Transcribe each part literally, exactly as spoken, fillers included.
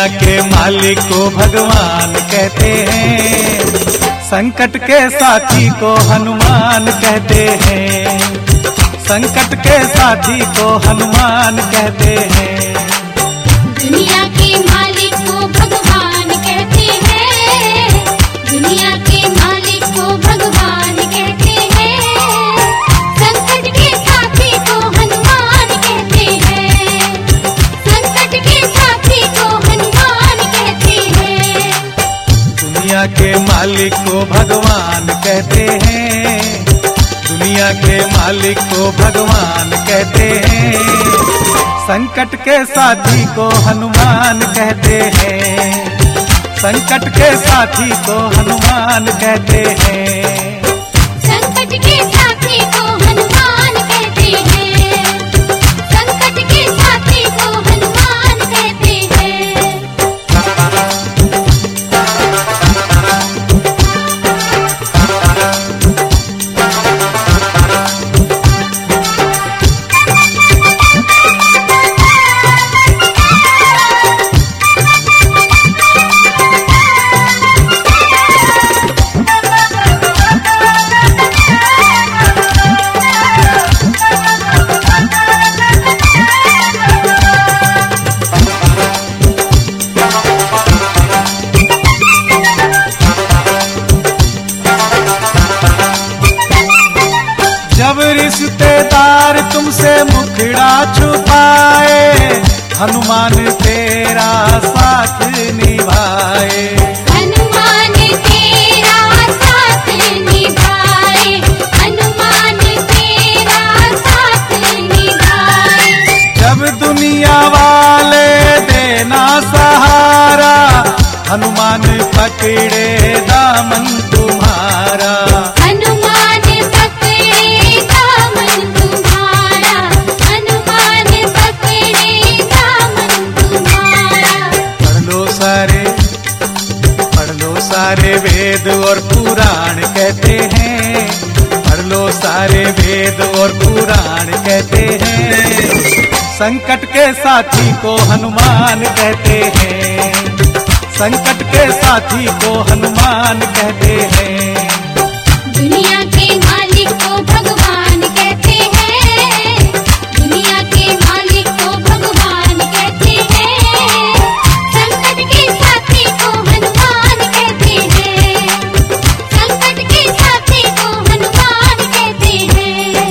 दुनिया के मालिक को भगवान कहते हैं, संकट के साथी को हनुमान कहते हैं, संकट के साथी को हनुमान कहते हैं। दुनिया के मालिक को भगवान कहते हैं, दुनिया के मालिक को भगवान कहते हैं, संकट के साथी को हनुमान कहते हैं, संकट के साथी को हनुमान कहते हैं। दुनिया के मालिक को भगवान कहते हैं, दुनिया के मालिक को भगवान कहते हैं, संकट के साथी को हनुमान कहते हैं, संकट के साथी को हनुमान कहते हैं। संकट के साथी को हनुमान कहते हैं, संकट के साथी को हनुमान कहते हैं। जब रिश्तेदार तुमसे मुखड़ा छुपाए, हनुमान तेरा साथ निभाए, हनुमान तेरा साथ निभाए, हनुमान तेरा साथ निभाए। जब दुनिया वाले देना सहारा, हनुमान पकड़े दामन तुम्हारा, हनुमान पकड़े दामन तुम्हारा, हनुमान पकड़े दामन तुम्हारा। पढ़ लो सारे पढ़ लो सारे वेद और पुराण कहते हैं, पढ़ लो सारे वेद और पुराण कहते हैं, संकट के साथी को हनुमान कहते हैं, संकट के साथी को हनुमान कहते हैं। दुनिया के मालिक को भगवान कहते हैं, दुनिया के मालिक को भगवान कहते हैं, संकट के साथी को हनुमान कहते हैं, संकट के साथी को हनुमान कहते हैं।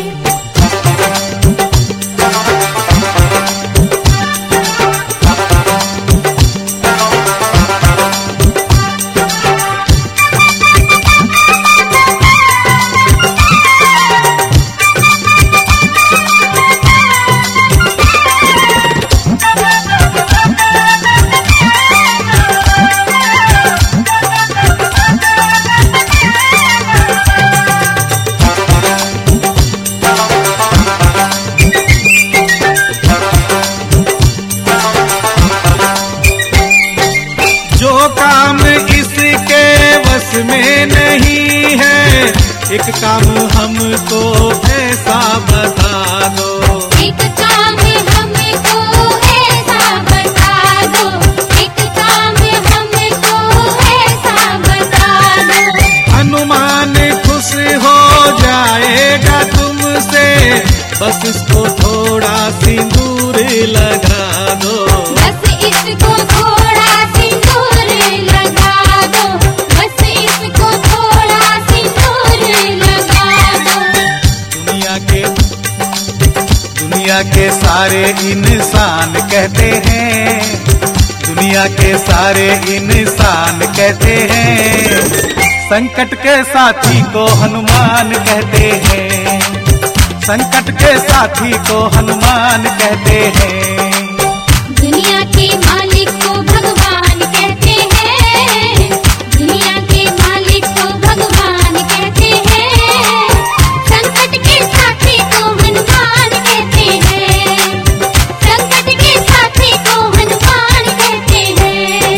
जो काम इसके वश में नहीं है, एक काम हमको ऐसा बता दो, एक काम हमको ऐसा बता दो, एक काम हमको ऐसा बता दो। हनुमान खुश हो जाएगा तुमसे, बस इसको थोड़ा सिंदूर लगा दो, बस इसको थोड़ा सिंदूर लगा दो, बस इसको थोड़ा सिंदूर लगा दो। दुनिया के दुनिया के सारे इंसान कहते हैं, दुनिया के सारे इंसान कहते हैं, संकट के साथी को हनुमान कहते हैं, संकट के साथी को हनुमान कहते हैं। दुनिया के मालिक को भगवान कहते हैं, दुनिया के मालिक को भगवान कहते हैं, संकट के साथी को हनुमान कहते हैं, संकट के साथी को हनुमान कहते हैं।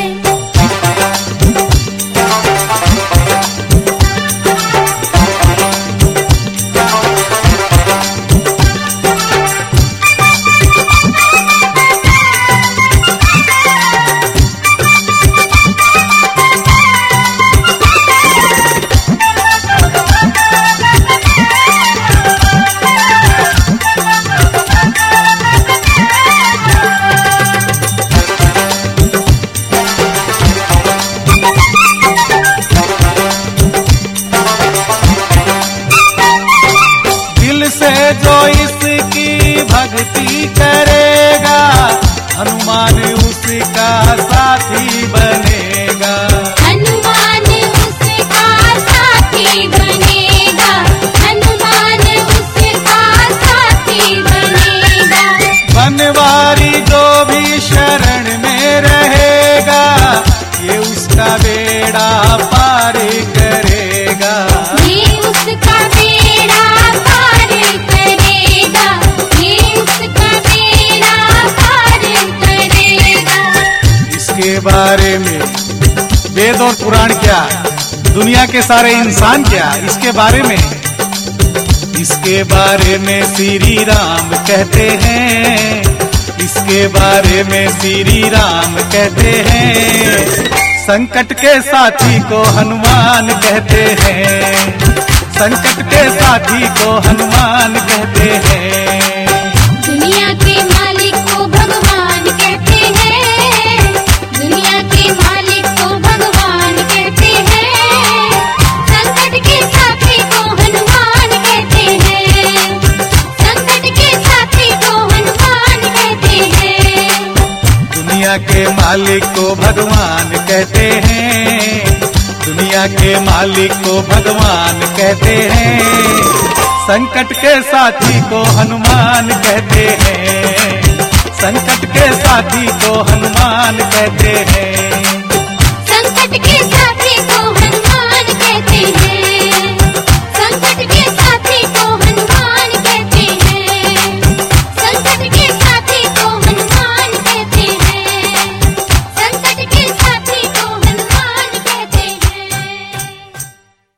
भक्ति करेगा हनुमान उसका साथी बनेगा। हनुमान उसका साथी बनेगा, हनुमान उसका साथी बनेगा। बनवारी जो भी शरण में रहेगा ये उसका बेड़ा पार करेगा। ये उसका बेड़ा पार करेगा, ये उसका बेड़ा पार करेगा। इसके बारे में वेद और पुराण क्या, दुनिया के सारे इंसान क्या, इसके बारे में इसके बारे में श्री राम कहते हैं, इसके बारे में श्री राम कहते हैं। संकट के साथी को हनुमान कहते हैं, संकट के साथी को हनुमान कहते हैं। दुनिया के मालिक को भगवान कहते हैं, दुनिया के मालिक को भगवान कहते हैं। संकट के साथी को हनुमान कहते हैं, संकट के साथी को हनुमान कहते हैं। दुनिया के मालिक को भगवान कहते हैं, दुनिया के मालिक को भगवान कहते हैं। संकट के साथी को हनुमान कहते हैं, संकट के साथी को हनुमान कहते हैं।